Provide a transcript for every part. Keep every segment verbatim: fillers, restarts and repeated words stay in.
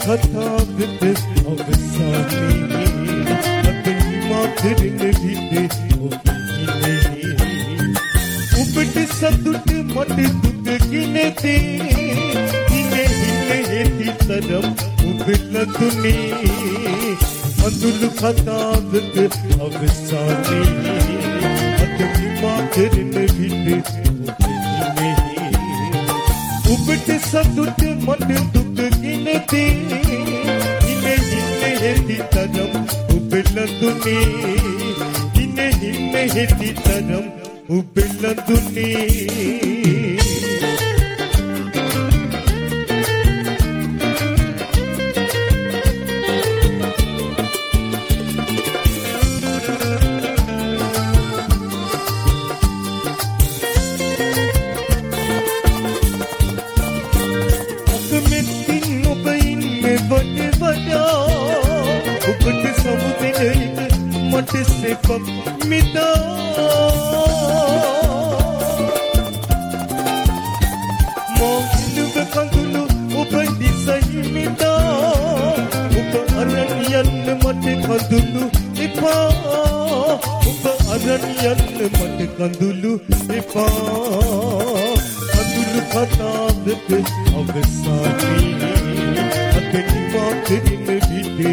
කතාවක අවසානයේ අතනි මාතරින් විදේ ඔබේ ඔබට සතුට මට දුක ගිනතේ ඉන්නේ ඉන්නේ හිතරම් ඔබලා තුනේ අඳුළු කතාවක අවසානයේ අතනි මාතරින් විදේ ඔබට සතුට මට දුක ගිනතේ ඉන්නේ ඉන්නේ හිතරම් ඔබලා තුනේ ඉන්නේ ඉන්නේ හිතරම් ඔබලා තුනේ मट से मिदा मोहिलुग कंदुलु उपदि सही मिदा उप अरण्यन मट कंदुलु इपा उप अरण्यन मट कंदुलु इपा कंदुलु खतावक अवसानी अतनी मातरिन विदे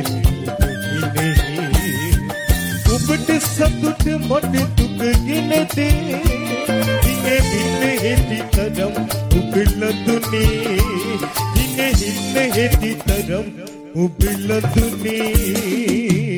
ඔබට සතුට මට දුක ගෙනදේ ඉන්නේ ඉන්නේ හිතරම් ඔබලා තුනේ ඉන්නේ ඉන්නේ හිතරම් ඔබලා තුනේ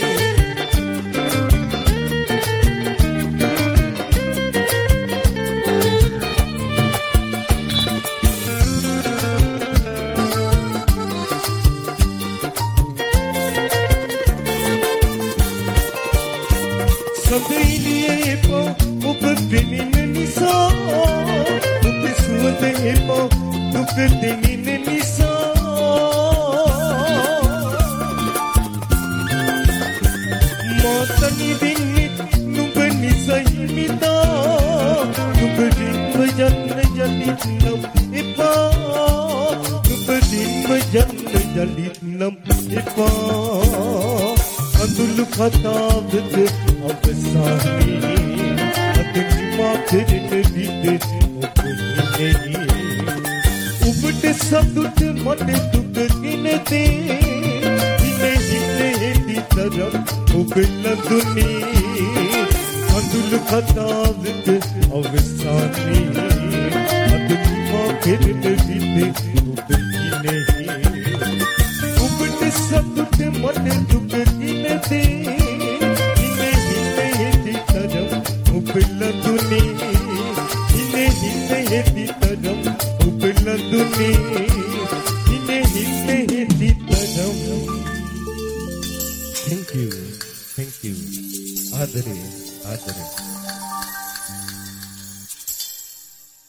अंदुल खतावक अवसानी अतनी मातरिन विदे ඔබේ ඔබට සතුට මට දුක ගෙනදේ ඉන්නේ ඉන්නේ හිතරම් ඔබලා තුනේ अंदुल खतावक अवसानी अतनी मातरिन विदे ඔබට සතුට මට දුක ගෙනදේ ඉන්නේ ඉන්නේ හිතරම් ඔබලා තුනේ ඉන්නේ ඉන්නේ හිතරම් ඔබලා තුනේ